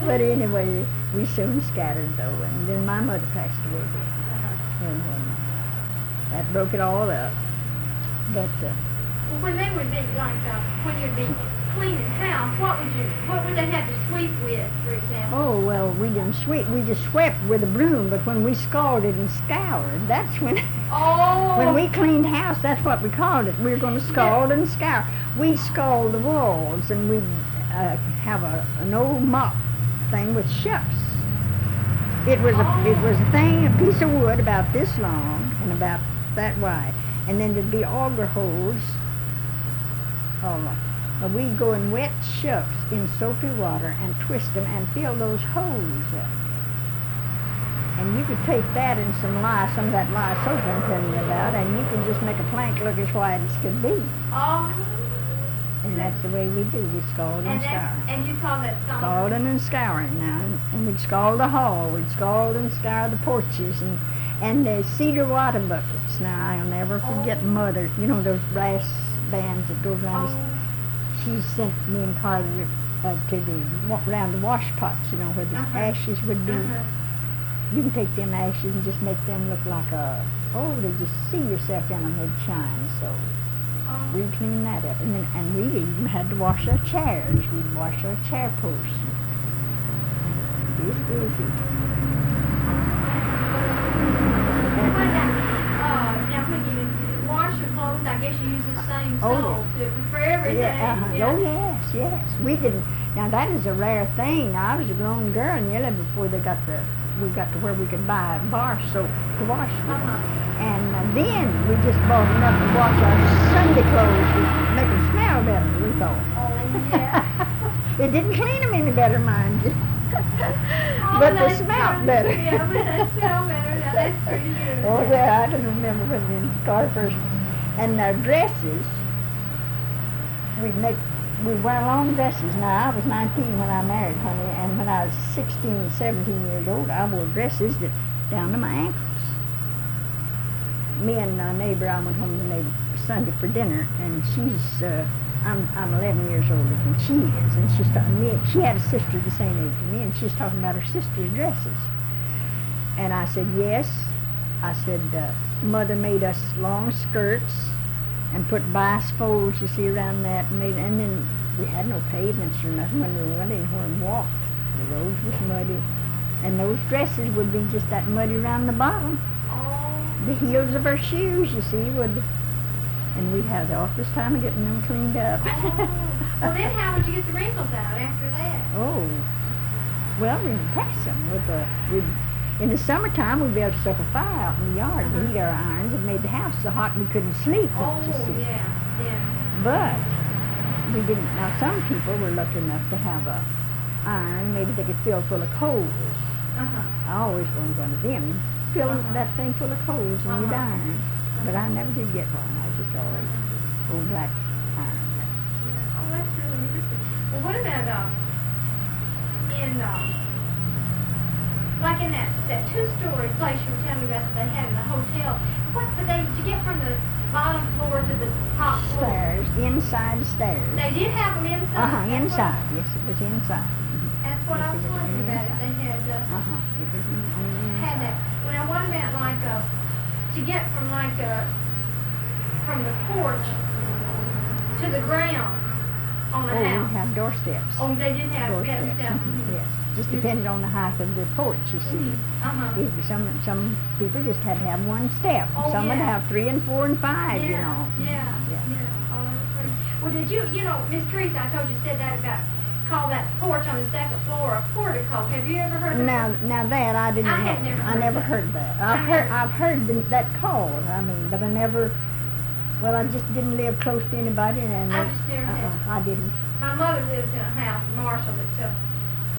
But anyway, we soon scattered though, and then my mother passed away then. And that broke it all up. But well, when they would be like, when you'd be cleaning house, what would they have to sweep with, for example? oh well, we didn't sweep. We just swept with a broom. But when we scalded and scoured, that's when. Oh. When we cleaned house, that's what we called it. We were going to scald and scour. We'd scald the walls, and we'd have an old mop thing with shucks. It was a thing, a piece of wood about this long and about that wide, and then there'd be auger holes. We'd go and wet shucks in soapy water and twist them and fill those holes up. And you could take that and some of that lye soap I'm telling you about, and you could just make a plank look as white as could be. Oh. And that's the way we do. We scald and scour. And you call that scalding? Scalding and scouring now. And we'd scald the hall. We'd scald and scour the porches and the cedar water buckets. Now, I'll never forget Mother. You know those brass bands that go around. She sent me and Carter around the wash pots, you know, where the ashes would be. You can take them ashes and just make them look like they just see yourself in them, they'd shine. So we'd clean that up. And we even had to wash our chairs. We'd wash our chair posts. Just busy. Now when you wash your clothes, I guess you use the same soap for everything. Oh yes. We didn't. Now that is a rare thing. I was a grown girl in Yellow before we got to where we could buy bar soap to wash with. And then we just bought enough to wash our Sunday clothes to make them smell better, we thought. Oh, yeah. It didn't clean them any better, mind you. But they smelled better. Yeah, but they smell better. Now, that's pretty good. Oh, yeah, I can remember when we got first. And our dresses, we wear long dresses. Now, I was 19 when I married, honey, and when I was 16, 17 years old, I wore dresses that down to my ankles. Me and a neighbor, I went home to the neighbor Sunday for dinner, and she's, I'm 11 years older than she is, and she's talking me. She had a sister the same age as me, and she's talking about her sister's dresses. And I said, yes. I said, Mother made us long skirts and put bias folds, you see, around that, and then we had no pavements or nothing when we went anywhere and walked. The roads was muddy, and those dresses would be just that muddy around the bottom. The heels of our shoes, you see, and we'd have the awfulest time of getting them cleaned up. Well, then how would you get the wrinkles out after that? Oh, well, we'd press them in the summertime, we'd be able to set a fire out in the yard and heat our irons. It made the house so hot we couldn't sleep, don't you see? Yeah. But we didn't. Now, some people were lucky enough to have a iron, maybe they could fill full of coals. I always wanted one of them. Fill that thing full of coals and you'd iron. But I never did get one. I just always old black iron. Oh, that's really interesting. Well, what about like in that two-story place you were telling me about that they had in the hotel? What did you get from the bottom floor to the top floor? Stairs, inside the stairs. They did have them inside. Inside. Yes, it was inside. That's what I was wondering about. If they had It was only had that. Well, now what about like to get from from the porch to the ground on the house? We have doorsteps. Oh, they did have doorsteps. Yes, just depended on the height of the porch, you see. Some people just had to have one step. Some would have 3 and 4 and 5, you know. Yeah. Oh, that's pretty. Well, did you know, Miss Teresa, I told you said that about call that porch on the second floor a portico. Have you ever heard of that? Now that I didn't know. I never heard that. I've heard that called. I mean, but I never. Well, I just didn't live close to anybody, and I just never had. I didn't. My mother lives in a house in Marshall that's